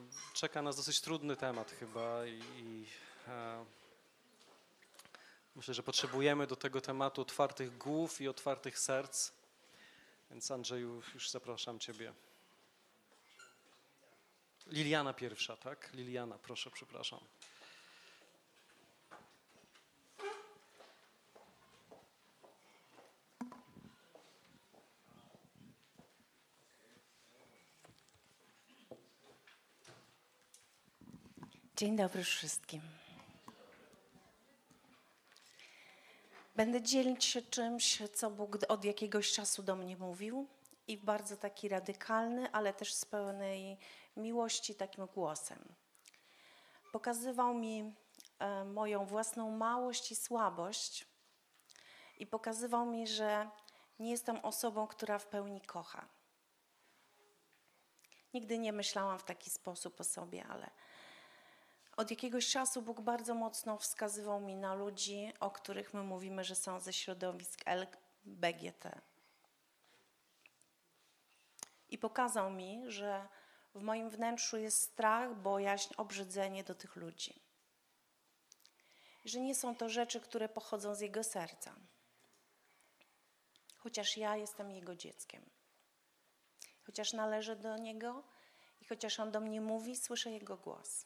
czeka nas dosyć trudny temat chyba i myślę, że potrzebujemy do tego tematu otwartych głów i otwartych serc. Więc Andrzeju, już zapraszam Ciebie. Liliana pierwsza, tak? Liliana, proszę, przepraszam. Dzień dobry wszystkim. Będę dzielić się czymś, co Bóg od jakiegoś czasu do mnie mówił i w bardzo taki radykalny, ale też z pełnej miłości takim głosem. Pokazywał mi moją własną małość i słabość i pokazywał mi, że nie jestem osobą, która w pełni kocha. Nigdy nie myślałam w taki sposób o sobie, ale od jakiegoś czasu Bóg bardzo mocno wskazywał mi na ludzi, o których my mówimy, że są ze środowisk LBGT. I pokazał mi, że w moim wnętrzu jest strach, bojaźń, obrzydzenie do tych ludzi. Że nie są to rzeczy, które pochodzą z Jego serca. Chociaż ja jestem Jego dzieckiem. Chociaż należę do Niego i chociaż On do mnie mówi, słyszę Jego głos.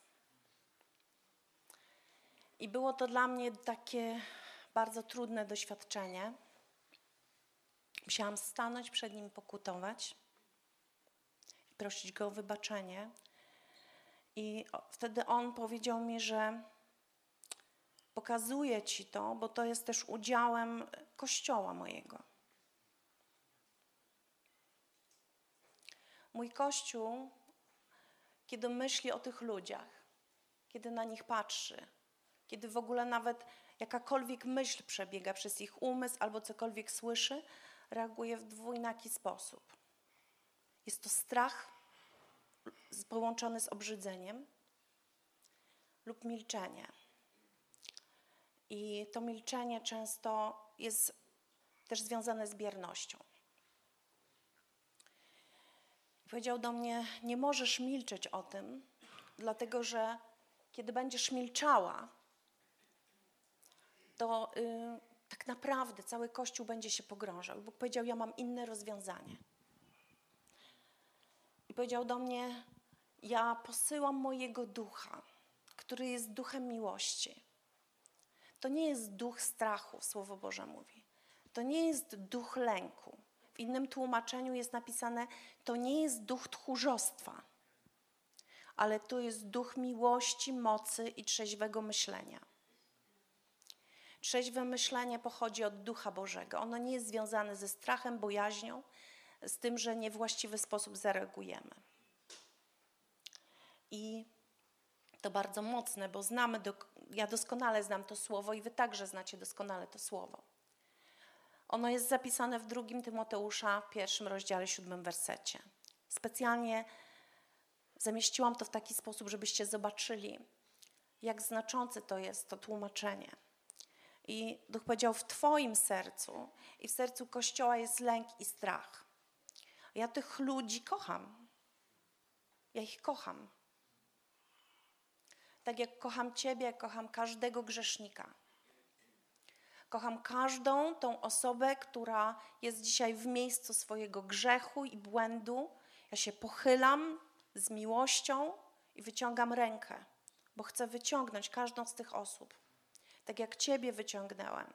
I było to dla mnie takie bardzo trudne doświadczenie. Musiałam stanąć przed Nim, pokutować i prosić Go o wybaczenie. I wtedy On powiedział mi, że pokazuje Ci to, bo to jest też udziałem Kościoła mojego. Mój Kościół, kiedy myśli o tych ludziach, kiedy na nich patrzy, kiedy w ogóle nawet jakakolwiek myśl przebiega przez ich umysł albo cokolwiek słyszy, reaguje w dwójnaki sposób. Jest to strach połączony z obrzydzeniem lub milczenie. I to milczenie często jest też związane z biernością. Powiedział do mnie, nie możesz milczeć o tym, dlatego że kiedy będziesz milczała, to tak naprawdę cały Kościół będzie się pogrążał. Bóg powiedział, ja mam inne rozwiązanie. I powiedział do mnie, ja posyłam mojego ducha, który jest duchem miłości. To nie jest duch strachu, Słowo Boże mówi. To nie jest duch lęku. W innym tłumaczeniu jest napisane, to nie jest duch tchórzostwa, ale to jest duch miłości, mocy i trzeźwego myślenia. Trzeźwe myślenie pochodzi od Ducha Bożego. Ono nie jest związane ze strachem, bojaźnią, z tym, że nie w właściwy sposób zareagujemy. I to bardzo mocne, bo ja doskonale znam to słowo i wy także znacie doskonale to słowo. Ono jest zapisane w 2 Tymoteusza, 1 rozdziale, 7 wersecie. Specjalnie zamieściłam to w taki sposób, żebyście zobaczyli, jak znaczące to jest to tłumaczenie. I Duch powiedział, w Twoim sercu i w sercu Kościoła jest lęk i strach. Ja tych ludzi kocham. Ja ich kocham. Tak jak kocham Ciebie, jak kocham każdego grzesznika. Kocham każdą tą osobę, która jest dzisiaj w miejscu swojego grzechu i błędu. Ja się pochylam z miłością i wyciągam rękę, bo chcę wyciągnąć każdą z tych osób. Tak jak Ciebie wyciągnęłem.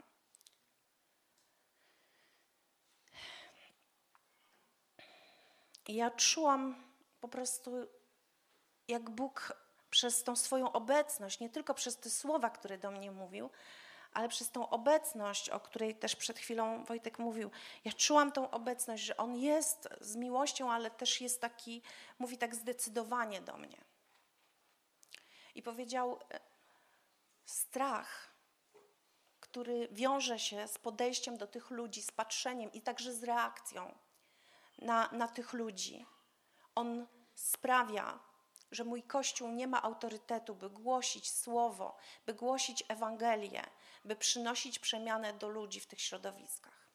I ja czułam po prostu, jak Bóg przez tą swoją obecność, nie tylko przez te słowa, które do mnie mówił, ale przez tą obecność, o której też przed chwilą Wojtek mówił, ja czułam tą obecność, że On jest z miłością, ale też jest taki, mówi tak zdecydowanie do mnie. I powiedział, strach, który wiąże się z podejściem do tych ludzi, z patrzeniem i także z reakcją na tych ludzi, on sprawia, że mój Kościół nie ma autorytetu, by głosić słowo, by głosić Ewangelię, by przynosić przemianę do ludzi w tych środowiskach.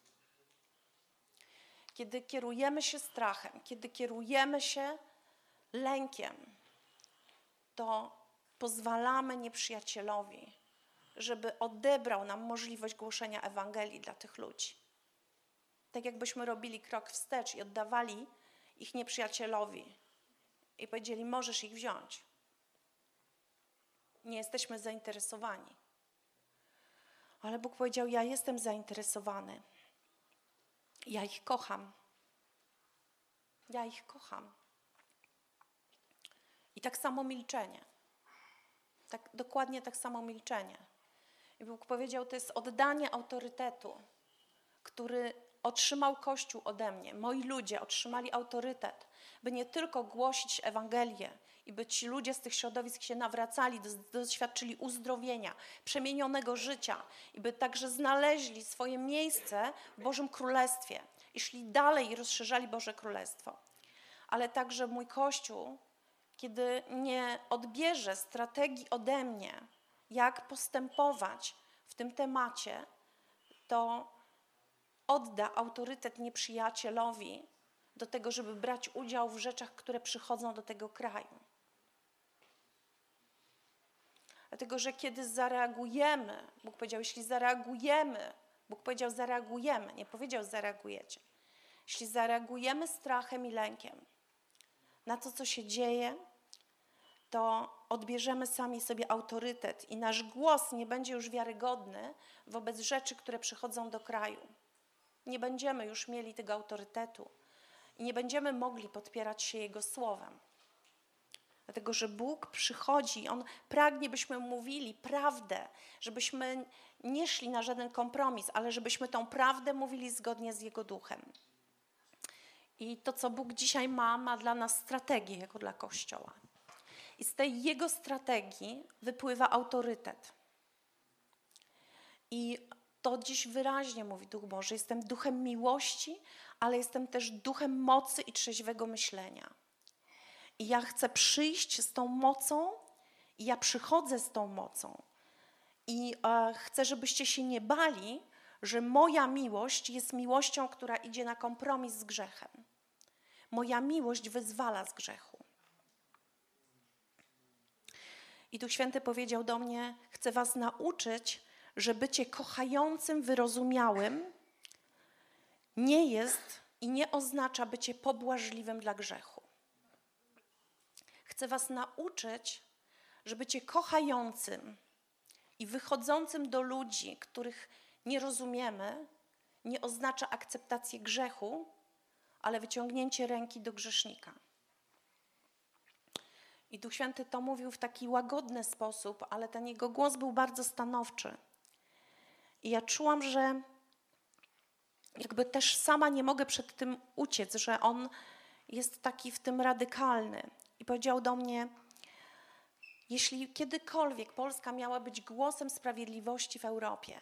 Kiedy kierujemy się strachem, kiedy kierujemy się lękiem, to pozwalamy nieprzyjacielowi, żeby odebrał nam możliwość głoszenia Ewangelii dla tych ludzi. Tak jakbyśmy robili krok wstecz i oddawali ich nieprzyjacielowi i powiedzieli, możesz ich wziąć. Nie jesteśmy zainteresowani. Ale Bóg powiedział, ja jestem zainteresowany. Ja ich kocham. Ja ich kocham. I tak samo milczenie. Dokładnie tak samo milczenie. I Bóg powiedział, to jest oddanie autorytetu, który otrzymał Kościół ode mnie. Moi ludzie otrzymali autorytet, by nie tylko głosić Ewangelię i by ci ludzie z tych środowisk się nawracali, doświadczyli uzdrowienia, przemienionego życia i by także znaleźli swoje miejsce w Bożym Królestwie i szli dalej i rozszerzali Boże Królestwo. Ale także mój Kościół, kiedy nie odbierze strategii ode mnie, jak postępować w tym temacie, to odda autorytet nieprzyjacielowi do tego, żeby brać udział w rzeczach, które przychodzą do tego kraju. Dlatego, że kiedy zareagujemy, Bóg powiedział, jeśli zareagujemy, Bóg powiedział zareagujemy, nie powiedział zareagujecie. Jeśli zareagujemy strachem i lękiem na to, co się dzieje, to odbierzemy sami sobie autorytet i nasz głos nie będzie już wiarygodny wobec rzeczy, które przychodzą do kraju. Nie będziemy już mieli tego autorytetu i nie będziemy mogli podpierać się Jego słowem. Dlatego, że Bóg przychodzi, On pragnie, byśmy mówili prawdę, żebyśmy nie szli na żaden kompromis, ale żebyśmy tą prawdę mówili zgodnie z Jego duchem. I to, co Bóg dzisiaj ma dla nas strategię jako dla Kościoła. I z tej Jego strategii wypływa autorytet. I to dziś wyraźnie mówi Duch Boży. Jestem duchem miłości, ale jestem też duchem mocy i trzeźwego myślenia. I ja chcę przyjść z tą mocą i ja przychodzę z tą mocą. I chcę, żebyście się nie bali, że moja miłość jest miłością, która idzie na kompromis z grzechem. Moja miłość wyzwala z grzechu. I Duch Święty powiedział do mnie, chcę was nauczyć, że bycie kochającym, wyrozumiałym nie jest i nie oznacza bycie pobłażliwym dla grzechu. Chcę was nauczyć, że bycie kochającym i wychodzącym do ludzi, których nie rozumiemy, nie oznacza akceptację grzechu, ale wyciągnięcie ręki do grzesznika. I Duch Święty to mówił w taki łagodny sposób, ale ten jego głos był bardzo stanowczy. I ja czułam, że jakby też sama nie mogę przed tym uciec, że on jest taki w tym radykalny. I powiedział do mnie, jeśli kiedykolwiek Polska miała być głosem sprawiedliwości w Europie,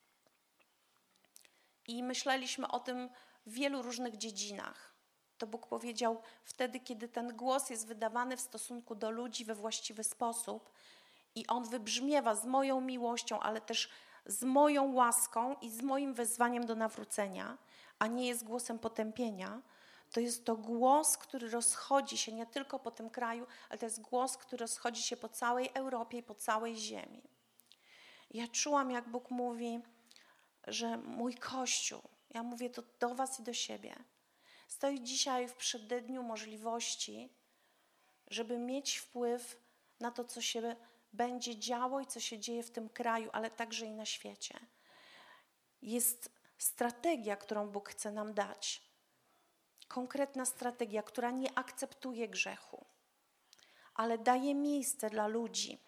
i myśleliśmy o tym w wielu różnych dziedzinach, to Bóg powiedział, wtedy, kiedy ten głos jest wydawany w stosunku do ludzi we właściwy sposób i on wybrzmiewa z moją miłością, ale też z moją łaską i z moim wezwaniem do nawrócenia, a nie jest głosem potępienia, to jest to głos, który rozchodzi się nie tylko po tym kraju, ale to jest głos, który rozchodzi się po całej Europie i po całej ziemi. Ja czułam, jak Bóg mówi, że mój Kościół, ja mówię to do was i do siebie, stoi dzisiaj w przededniu możliwości, żeby mieć wpływ na to, co się będzie działo i co się dzieje w tym kraju, ale także i na świecie. Jest strategia, którą Bóg chce nam dać. Konkretna strategia, która nie akceptuje grzechu, ale daje miejsce dla ludzi.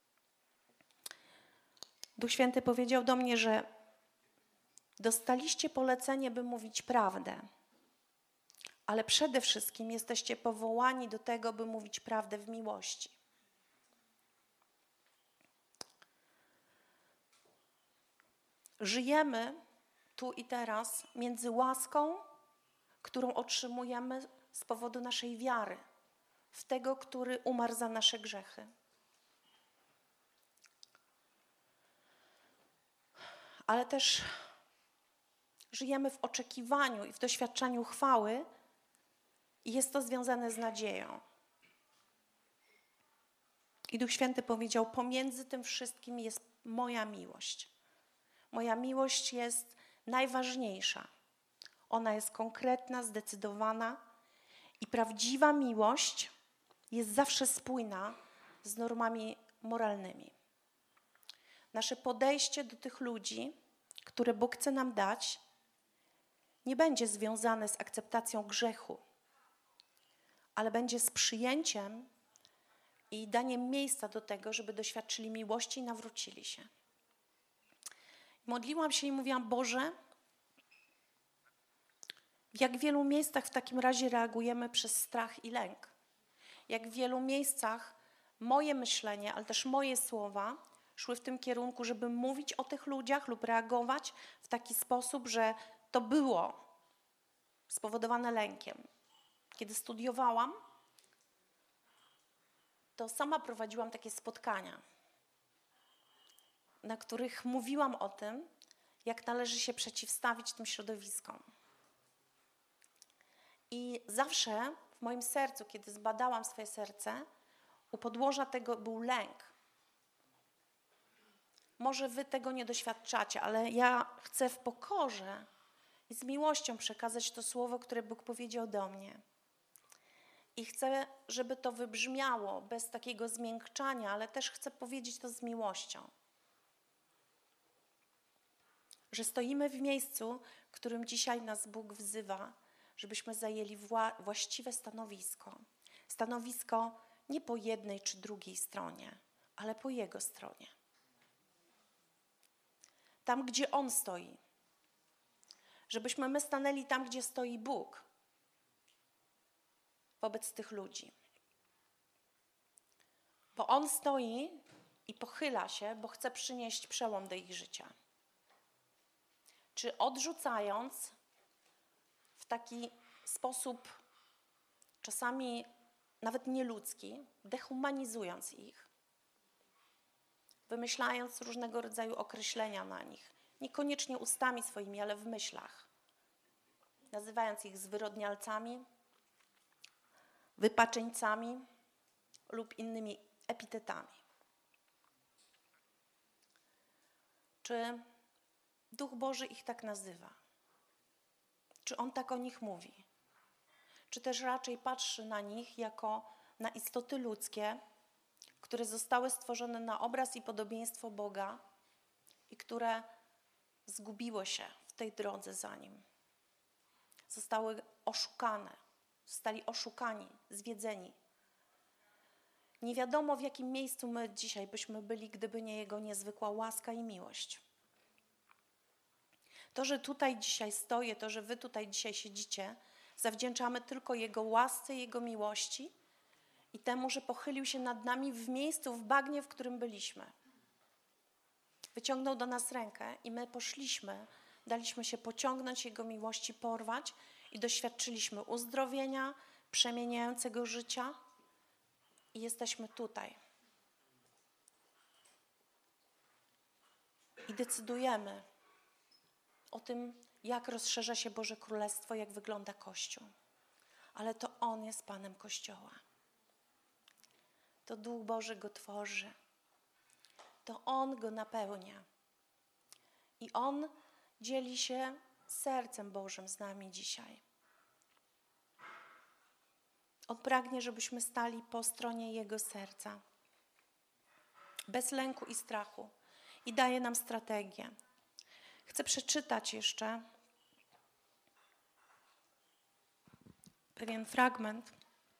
Duch Święty powiedział do mnie, że dostaliście polecenie, by mówić prawdę, ale przede wszystkim jesteście powołani do tego, by mówić prawdę w miłości. Żyjemy tu i teraz między łaską, którą otrzymujemy z powodu naszej wiary w tego, który umarł za nasze grzechy. Ale też żyjemy w oczekiwaniu i w doświadczaniu chwały i jest to związane z nadzieją. I Duch Święty powiedział, pomiędzy tym wszystkim jest moja miłość. Moja miłość jest najważniejsza. Ona jest konkretna, zdecydowana i prawdziwa miłość jest zawsze spójna z normami moralnymi. Nasze podejście do tych ludzi, które Bóg chce nam dać, nie będzie związane z akceptacją grzechu, ale będzie z przyjęciem i daniem miejsca do tego, żeby doświadczyli miłości i nawrócili się. Modliłam się i mówiłam, Boże, w jak wielu miejscach w takim razie reagujemy przez strach i lęk. Jak w wielu miejscach moje myślenie, ale też moje słowa szły w tym kierunku, żeby mówić o tych ludziach lub reagować w taki sposób, że to było spowodowane lękiem. Kiedy studiowałam, to sama prowadziłam takie spotkania, na których mówiłam o tym, jak należy się przeciwstawić tym środowiskom. I zawsze w moim sercu, kiedy zbadałam swoje serce, u podłoża tego był lęk. Może wy tego nie doświadczacie, ale ja chcę w pokorze i z miłością przekazać to słowo, które Bóg powiedział do mnie. I chcę, żeby to wybrzmiało bez takiego zmiękczania, ale też chcę powiedzieć to z miłością. Że stoimy w miejscu, w którym dzisiaj nas Bóg wzywa, żebyśmy zajęli właściwe stanowisko. Stanowisko nie po jednej czy drugiej stronie, ale po Jego stronie. Tam, gdzie On stoi. Żebyśmy my stanęli tam, gdzie stoi Bóg wobec tych ludzi. Bo On stoi i pochyla się, bo chce przynieść przełom do ich życia. Czy odrzucając w taki sposób czasami nawet nieludzki, dehumanizując ich, wymyślając różnego rodzaju określenia na nich, niekoniecznie ustami swoimi, ale w myślach, nazywając ich zwyrodnialcami, wypaczeńcami lub innymi epitetami. Czy Duch Boży ich tak nazywa? Czy On tak o nich mówi? Czy też raczej patrzy na nich jako na istoty ludzkie, które zostały stworzone na obraz i podobieństwo Boga i które zgubiły się w tej drodze za Nim? Zostały oszukane, zostali oszukani, zwiedzeni. Nie wiadomo, w jakim miejscu my dzisiaj byśmy byli, gdyby nie Jego niezwykła łaska i miłość. To, że tutaj dzisiaj stoję, to, że wy tutaj dzisiaj siedzicie, zawdzięczamy tylko Jego łasce, Jego miłości i temu, że pochylił się nad nami w miejscu, w bagnie, w którym byliśmy. Wyciągnął do nas rękę i my poszliśmy, daliśmy się pociągnąć Jego miłości, porwać i doświadczyliśmy uzdrowienia, przemieniającego życia i jesteśmy tutaj. I decydujemy o tym, jak rozszerza się Boże Królestwo, jak wygląda Kościół. Ale to On jest Panem Kościoła. To Duch Boży go tworzy. To On go napełnia. I On dzieli się sercem Bożym z nami dzisiaj. On pragnie, żebyśmy stali po stronie Jego serca. Bez lęku i strachu. I daje nam strategię. Chcę przeczytać jeszcze pewien fragment.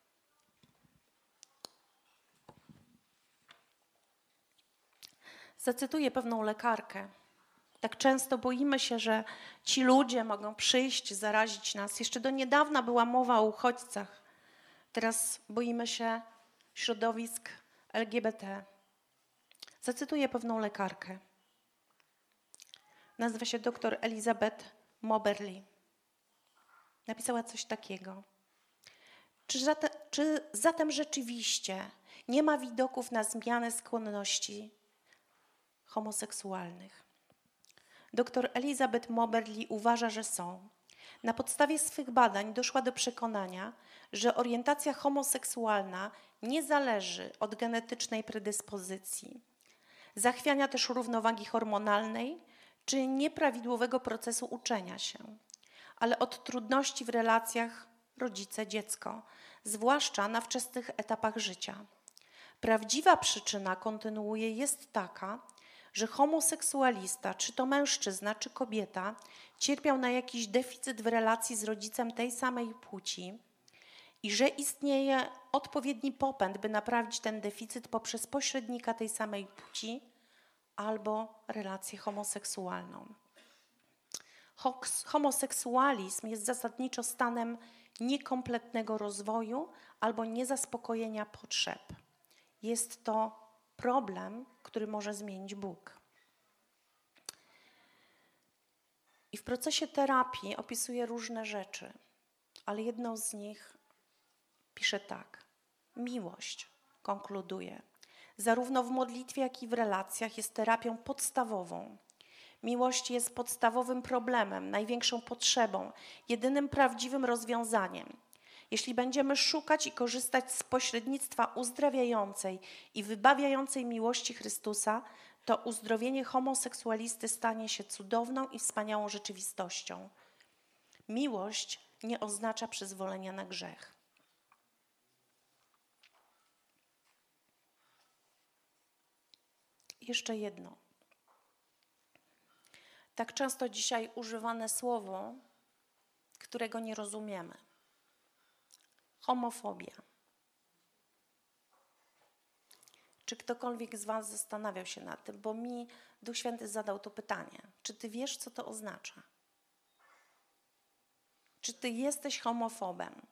Zacytuję pewną lekarkę. Tak często boimy się, że ci ludzie mogą przyjść, zarazić nas. Jeszcze do niedawna była mowa o uchodźcach. Teraz boimy się środowisk LGBT. Zacytuję pewną lekarkę. Nazywa się dr Elizabeth Moberly. Napisała coś takiego. Czy zatem rzeczywiście nie ma widoków na zmianę skłonności homoseksualnych? Dr Elizabeth Moberly uważa, że są. Na podstawie swych badań doszła do przekonania, że orientacja homoseksualna nie zależy od genetycznej predyspozycji, zachwiania też równowagi hormonalnej czy nieprawidłowego procesu uczenia się, ale od trudności w relacjach rodzice-dziecko, zwłaszcza na wczesnych etapach życia. Prawdziwa przyczyna, kontynuuje, jest taka, że homoseksualista, czy to mężczyzna, czy kobieta, cierpiał na jakiś deficyt w relacji z rodzicem tej samej płci i że istnieje odpowiedni popęd, by naprawić ten deficyt poprzez pośrednika tej samej płci albo relację homoseksualną. Homoseksualizm jest zasadniczo stanem niekompletnego rozwoju albo niezaspokojenia potrzeb. Jest to problem, który może zmienić Bóg. I w procesie terapii opisuje różne rzeczy, ale jedną z nich pisze tak. Miłość, konkluduje, zarówno w modlitwie, jak i w relacjach jest terapią podstawową. Miłość jest podstawowym problemem, największą potrzebą, jedynym prawdziwym rozwiązaniem. Jeśli będziemy szukać i korzystać z pośrednictwa uzdrawiającej i wybawiającej miłości Chrystusa, to uzdrowienie homoseksualisty stanie się cudowną i wspaniałą rzeczywistością. Miłość nie oznacza przyzwolenia na grzech. Jeszcze jedno. Tak często dzisiaj używane słowo, którego nie rozumiemy. Homofobia. Czy ktokolwiek z was zastanawiał się nad tym? Bo mi Duch Święty zadał to pytanie. Czy ty wiesz, co to oznacza? Czy ty jesteś homofobem?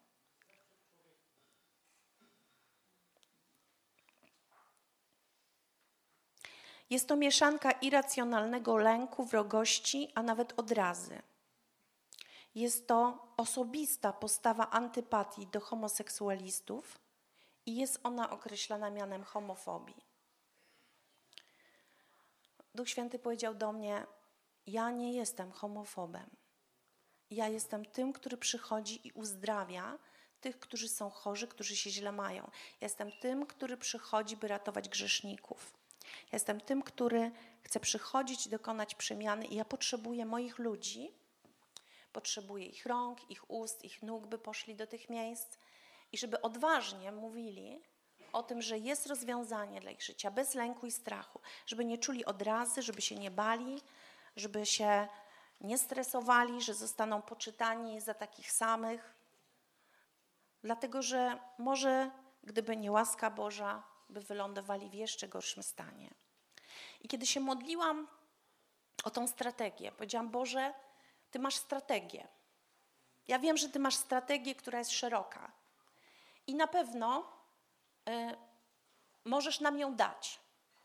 Jest to mieszanka irracjonalnego lęku, wrogości, a nawet odrazy. Jest to osobista postawa antypatii do homoseksualistów i jest ona określana mianem homofobii. Duch Święty powiedział do mnie, ja nie jestem homofobem. Ja jestem tym, który przychodzi i uzdrawia tych, którzy są chorzy, którzy się źle mają. Ja jestem tym, który przychodzi, by ratować grzeszników. Ja jestem tym, który chce przychodzić i dokonać przemiany i ja potrzebuję moich ludzi, potrzebuję ich rąk, ich ust, ich nóg, by poszli do tych miejsc i żeby odważnie mówili o tym, że jest rozwiązanie dla ich życia, bez lęku i strachu, żeby nie czuli odrazy, żeby się nie bali, żeby się nie stresowali, że zostaną poczytani za takich samych, dlatego że może, gdyby nie łaska Boża, by wylądowali w jeszcze gorszym stanie. I kiedy się modliłam o tą strategię, powiedziałam, Boże, Ty masz strategię. Ja wiem, że Ty masz strategię, która jest szeroka. I na pewno możesz nam ją dać.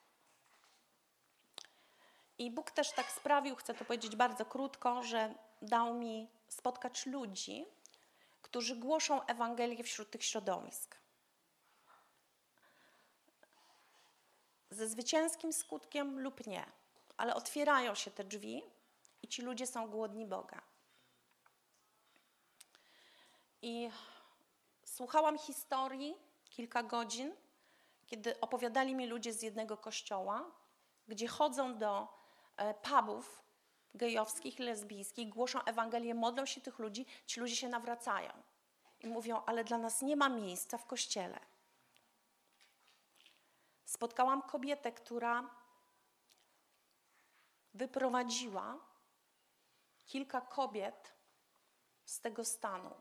I Bóg też tak sprawił, chcę to powiedzieć bardzo krótko, że dał mi spotkać ludzi, którzy głoszą Ewangelię wśród tych środowisk. Ze zwycięskim skutkiem lub nie, ale otwierają się te drzwi i ci ludzie są głodni Boga. I słuchałam historii kilka godzin, kiedy opowiadali mi ludzie z jednego kościoła, gdzie chodzą do pubów gejowskich, lesbijskich, głoszą Ewangelię, modlą się tych ludzi, ci ludzie się nawracają. I mówią, ale dla nas nie ma miejsca w kościele. Spotkałam kobietę, która wyprowadziła kilka kobiet z tego stanu.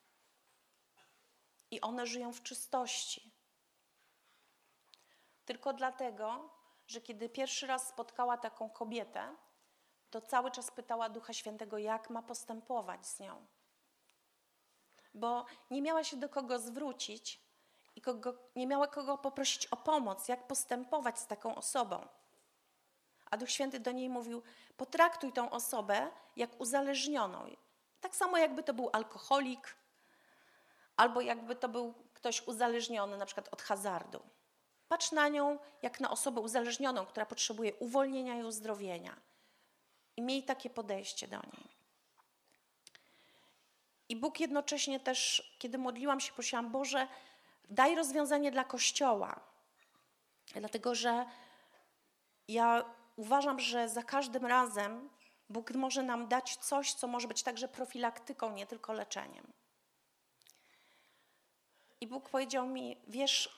I one żyją w czystości. Tylko dlatego, że kiedy pierwszy raz spotkała taką kobietę, to cały czas pytała Ducha Świętego, jak ma postępować z nią. Bo nie miała się do kogo zwrócić i nie miała kogo poprosić o pomoc, jak postępować z taką osobą. A Duch Święty do niej mówił, potraktuj tą osobę jak uzależnioną. Tak samo jakby to był alkoholik, albo jakby to był ktoś uzależniony na przykład od hazardu. Patrz na nią jak na osobę uzależnioną, która potrzebuje uwolnienia i uzdrowienia. I miej takie podejście do niej. I Bóg jednocześnie też, kiedy modliłam się, prosiłam: Boże, daj rozwiązanie dla Kościoła. Dlatego, że ja uważam, że za każdym razem Bóg może nam dać coś, co może być także profilaktyką, nie tylko leczeniem. I Bóg powiedział mi: wiesz,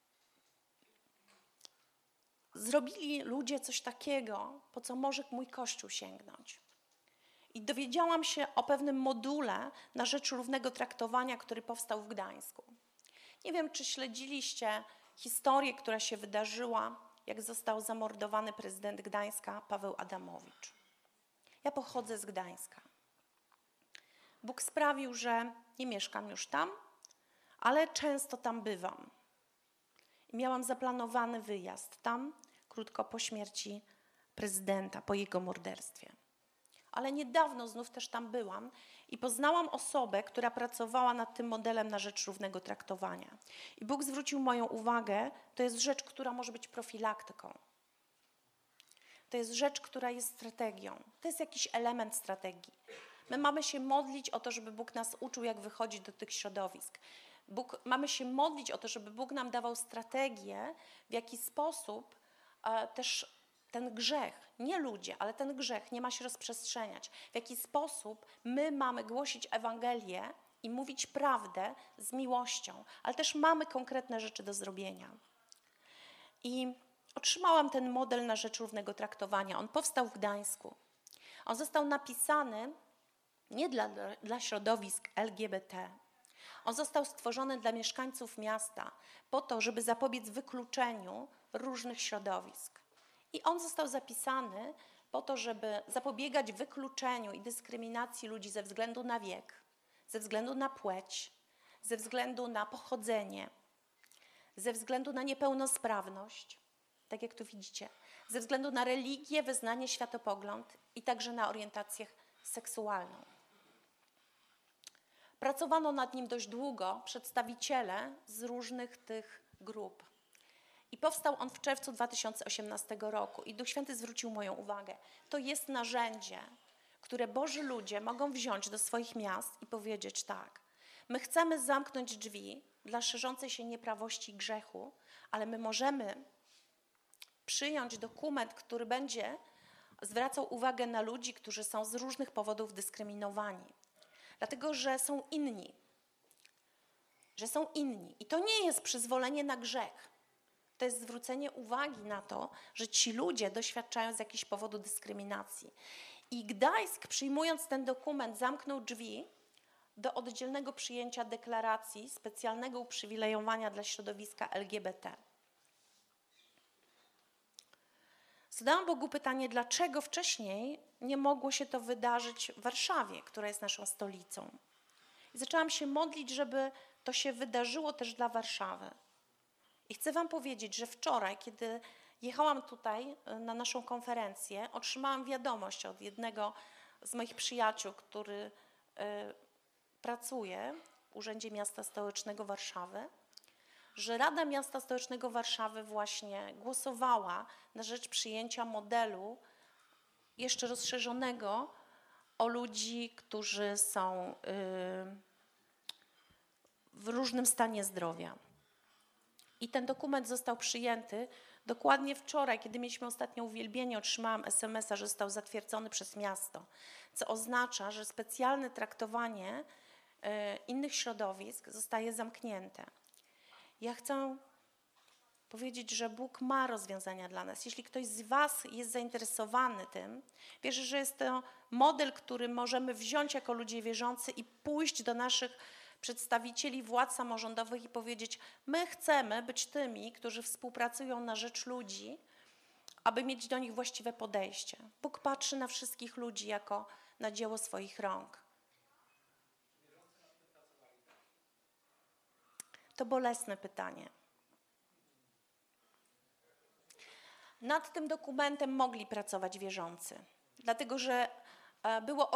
zrobili ludzie coś takiego, po co może mój Kościół sięgnąć. I dowiedziałam się o pewnym module na rzecz równego traktowania, który powstał w Gdańsku. Nie wiem, czy śledziliście historię, która się wydarzyła, jak został zamordowany prezydent Gdańska Paweł Adamowicz. Ja pochodzę z Gdańska. Bóg sprawił, że nie mieszkam już tam, ale często tam bywam. I miałam zaplanowany wyjazd tam krótko po śmierci prezydenta, po jego morderstwie. Ale niedawno znów też tam byłam i poznałam osobę, która pracowała nad tym modelem na rzecz równego traktowania. I Bóg zwrócił moją uwagę, to jest rzecz, która może być profilaktyką. To jest rzecz, która jest strategią. To jest jakiś element strategii. My mamy się modlić o to, żeby Bóg nas uczył, jak wychodzić do tych środowisk. Mamy się modlić o to, żeby Bóg nam dawał strategię, w jaki sposób też ten grzech, nie ludzie, ale ten grzech nie ma się rozprzestrzeniać. W jaki sposób my mamy głosić Ewangelię i mówić prawdę z miłością, ale też mamy konkretne rzeczy do zrobienia. I otrzymałam ten model na rzecz równego traktowania. On powstał w Gdańsku. On został napisany nie dla środowisk LGBT. On został stworzony dla mieszkańców miasta po to, żeby zapobiec wykluczeniu różnych środowisk. I on został zapisany po to, żeby zapobiegać wykluczeniu i dyskryminacji ludzi ze względu na wiek, ze względu na płeć, ze względu na pochodzenie, ze względu na niepełnosprawność, tak jak tu widzicie, ze względu na religię, wyznanie, światopogląd i także na orientację seksualną. Pracowano nad nim dość długo, przedstawiciele z różnych tych grup. I powstał on w czerwcu 2018 roku i Duch Święty zwrócił moją uwagę. To jest narzędzie, które Boży ludzie mogą wziąć do swoich miast i powiedzieć tak: my chcemy zamknąć drzwi dla szerzącej się nieprawości i grzechu, ale my możemy przyjąć dokument, który będzie zwracał uwagę na ludzi, którzy są z różnych powodów dyskryminowani. Dlatego, że są inni. Że są inni. I to nie jest przyzwolenie na grzech. To jest zwrócenie uwagi na to, że ci ludzie doświadczają z jakiegoś powodu dyskryminacji. I Gdańsk, przyjmując ten dokument, zamknął drzwi do oddzielnego przyjęcia deklaracji specjalnego uprzywilejowania dla środowiska LGBT. Zadałam Bogu pytanie, dlaczego wcześniej nie mogło się to wydarzyć w Warszawie, która jest naszą stolicą. I zaczęłam się modlić, żeby to się wydarzyło też dla Warszawy. I chcę wam powiedzieć, że wczoraj, kiedy jechałam tutaj na naszą konferencję, otrzymałam wiadomość od jednego z moich przyjaciół, który pracuje w Urzędzie Miasta Stołecznego Warszawy, że Rada Miasta Stołecznego Warszawy właśnie głosowała na rzecz przyjęcia modelu jeszcze rozszerzonego o ludzi, którzy są w różnym stanie zdrowia. I ten dokument został przyjęty dokładnie wczoraj, kiedy mieliśmy ostatnie uwielbienie, otrzymałam SMS-a, że został zatwierdzony przez miasto, co oznacza, że specjalne traktowanie innych środowisk zostaje zamknięte. Ja chcę powiedzieć, że Bóg ma rozwiązania dla nas. Jeśli ktoś z was jest zainteresowany tym, wierzę, że jest to model, który możemy wziąć jako ludzie wierzący i pójść do naszych przedstawicieli władz samorządowych i powiedzieć: my chcemy być tymi, którzy współpracują na rzecz ludzi, aby mieć do nich właściwe podejście. Bóg patrzy na wszystkich ludzi jako na dzieło swoich rąk. To bolesne pytanie. Nad tym dokumentem mogli pracować wierzący, dlatego że było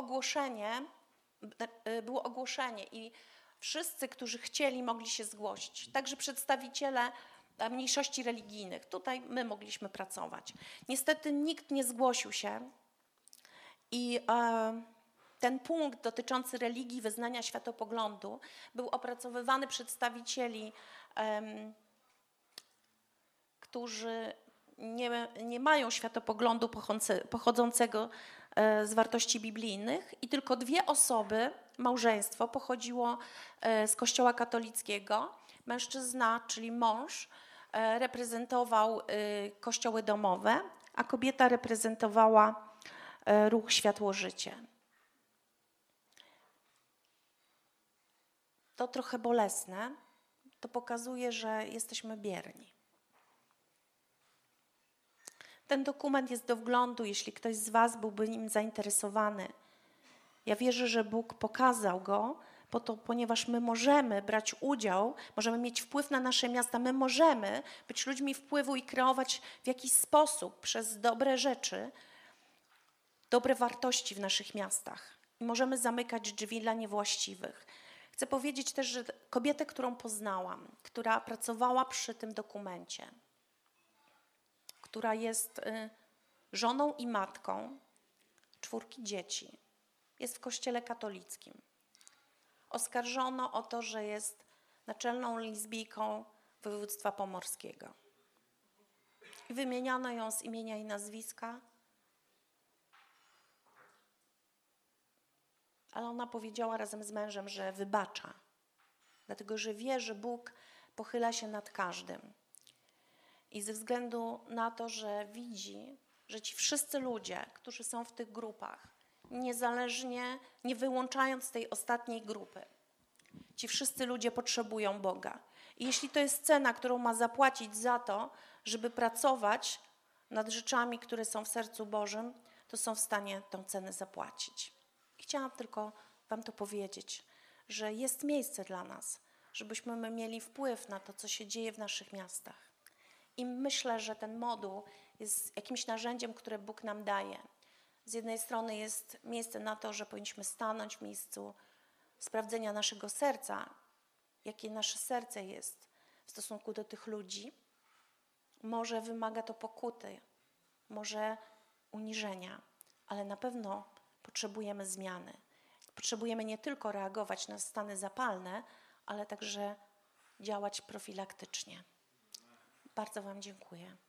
ogłoszenie i wszyscy, którzy chcieli, mogli się zgłosić. Także przedstawiciele mniejszości religijnych. Tutaj my mogliśmy pracować. Niestety nikt nie zgłosił się i ten punkt dotyczący religii, wyznania, światopoglądu był opracowywany przedstawicieli, którzy nie mają światopoglądu pochodzącego z wartości biblijnych i tylko 2 osoby, małżeństwo, pochodziło z Kościoła katolickiego. Mężczyzna, czyli mąż, reprezentował kościoły domowe, a kobieta reprezentowała ruch Światło-Życie. To trochę bolesne, to pokazuje, że jesteśmy bierni. Ten dokument jest do wglądu, jeśli ktoś z was byłby nim zainteresowany. Ja wierzę, że Bóg pokazał go, ponieważ my możemy brać udział, możemy mieć wpływ na nasze miasta, my możemy być ludźmi wpływu i kreować w jakiś sposób przez dobre rzeczy, dobre wartości w naszych miastach. I możemy zamykać drzwi dla niewłaściwych. Chcę powiedzieć też, że kobietę, którą poznałam, która pracowała przy tym dokumencie, która jest żoną i matką 4 dzieci, jest w kościele katolickim. Oskarżono o to, że jest naczelną lesbijką województwa pomorskiego. I wymieniano ją z imienia i nazwiska, ale ona powiedziała razem z mężem, że wybacza, dlatego że wie, że Bóg pochyla się nad każdym. I ze względu na to, że widzi, że ci wszyscy ludzie, którzy są w tych grupach, niezależnie, nie wyłączając tej ostatniej grupy, ci wszyscy ludzie potrzebują Boga. I jeśli to jest cena, którą ma zapłacić za to, żeby pracować nad rzeczami, które są w sercu Bożym, to są w stanie tą cenę zapłacić. I chciałam tylko wam to powiedzieć, że jest miejsce dla nas, żebyśmy mieli wpływ na to, co się dzieje w naszych miastach. I myślę, że ten moduł jest jakimś narzędziem, które Bóg nam daje. Z jednej strony jest miejsce na to, że powinniśmy stanąć w miejscu sprawdzenia naszego serca, jakie nasze serce jest w stosunku do tych ludzi. Może wymaga to pokuty, może uniżenia, ale na pewno potrzebujemy zmiany. Potrzebujemy nie tylko reagować na stany zapalne, ale także działać profilaktycznie. Bardzo wam dziękuję.